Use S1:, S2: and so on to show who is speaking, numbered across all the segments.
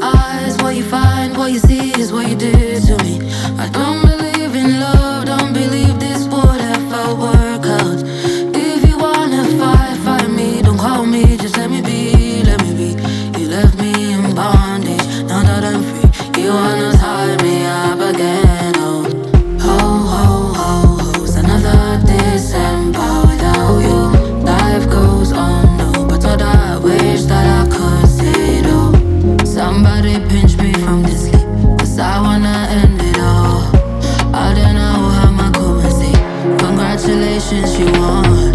S1: eyes, what you find, what you see is what you did to me. I don't believe in love, don't believe this would ever work out. If you wanna fight, fight me, don't call me, just let me be, let me be. You left me in bondage, now that I'm free, you wanna tie me up again. Oh, ho, ho, ho, ho's another December without you. Life goes on, no, but all I wish that I could say no. Somebody pinch me from this sleep, cause I wanna end it all. I don't know how my come and say congratulations, you won.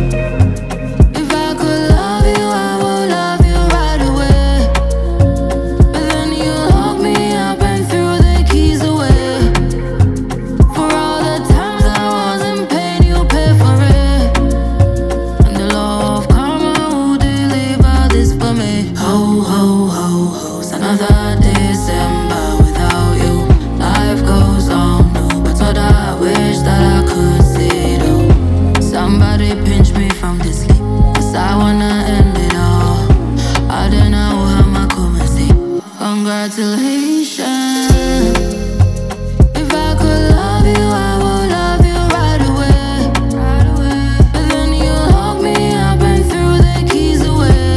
S1: If I could love you, I would love you right away. But then you locked me up and threw the keys away. For all the times I was in pain, you pay for it. And the law of karma will deliver this for me. Ho, ho, ho, ho's another December without you. Life goes on, no, but all I wish that I could say no. Somebody pinch me from this sleep, cause I wanna end it all. I don't know how my come and say congratulations. If I could love you, I would love you right away. But then you locked me up and threw the keys away.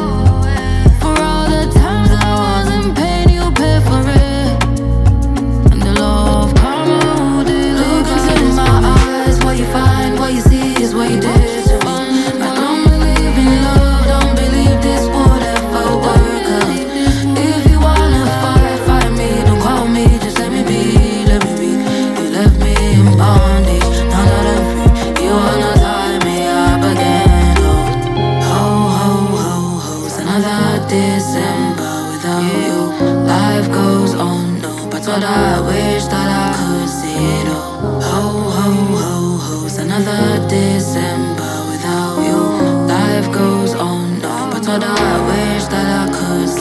S1: For all the times I was in pain, you pay for it. And the law of karma will deliver. Look into my eyes, what you find, what you see is what you did to me. I don't believe in love, don't believe this would ever work out. If you wanna fight, fight me, don't call me, just let me be, let me be. You left me in bondage, now that I'm free, you wanna tie me up again. Oh, ho, ho, ho, ho's another December without you. Life goes on, no, but what I wish that I could say no. Ho, ho, ho, ho's another December without you. Life goes on, no, but what I wish that I could